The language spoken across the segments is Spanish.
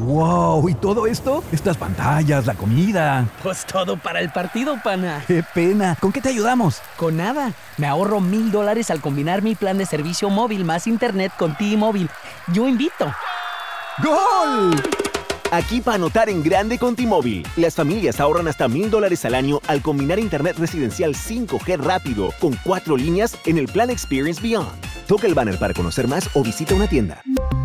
¡Wow! ¿Y todo esto? Estas pantallas, la comida. Pues todo para el partido, pana. ¡Qué pena! ¿Con qué te ayudamos? Con nada. Me ahorro $1,000 al combinar mi plan de servicio móvil más internet con T-Mobile. Yo invito. ¡Gol! Aquí para anotar en grande con T-Mobile. Las familias ahorran hasta $1,000 al año al combinar internet residencial 5G rápido con 4 líneas en el plan Experience Beyond. Toca el banner para conocer más o visita una tienda.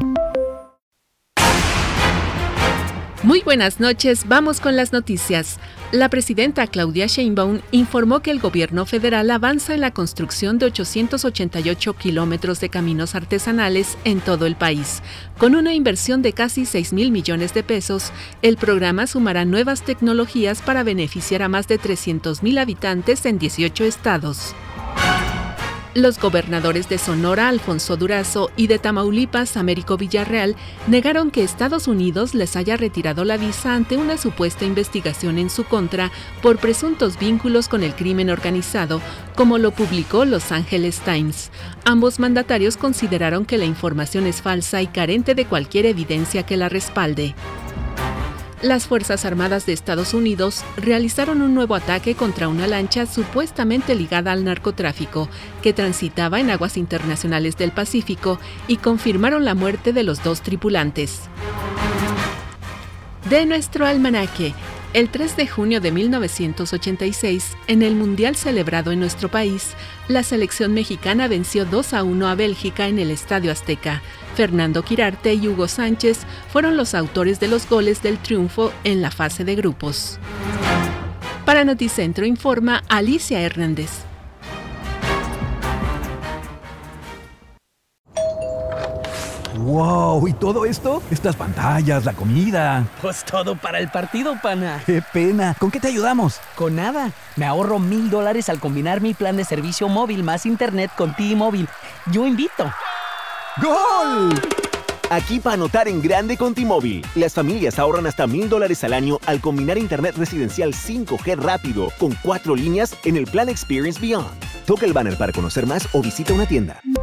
Muy buenas noches, vamos con las noticias. La presidenta Claudia Sheinbaum informó que el gobierno federal avanza en la construcción de 888 kilómetros de caminos artesanales en todo el país. Con una inversión de casi 6,000 millones de pesos, el programa sumará nuevas tecnologías para beneficiar a más de 300,000 habitantes en 18 estados. Los gobernadores de Sonora, Alfonso Durazo, y de Tamaulipas, Américo Villarreal, negaron que Estados Unidos les haya retirado la visa ante una supuesta investigación en su contra por presuntos vínculos con el crimen organizado, como lo publicó Los Angeles Times. Ambos mandatarios consideraron que la información es falsa y carente de cualquier evidencia que la respalde. Las Fuerzas Armadas de Estados Unidos realizaron un nuevo ataque contra una lancha supuestamente ligada al narcotráfico que transitaba en aguas internacionales del Pacífico y confirmaron la muerte de los 2 tripulantes. De nuestro almanaque, el 3 de junio de 1986, en el Mundial celebrado en nuestro país, la selección mexicana venció 2-1 a Bélgica en el Estadio Azteca. Fernando Quirarte y Hugo Sánchez fueron los autores de los goles del triunfo en la fase de grupos. Para Noticentro informa Alicia Hernández. ¡Wow! ¿Y todo esto? Estas pantallas, la comida. Pues todo para el partido, pana. ¡Qué pena! ¿Con qué te ayudamos? Con nada. Me ahorro $1,000 al combinar mi plan de servicio móvil más internet con T-Mobile. Yo invito. ¡Gol! Aquí para anotar en grande con T-Mobile. Las familias ahorran hasta $1,000 al año al combinar internet residencial 5G rápido con 4 líneas en el plan Experience Beyond. Toca el banner para conocer más o visita una tienda.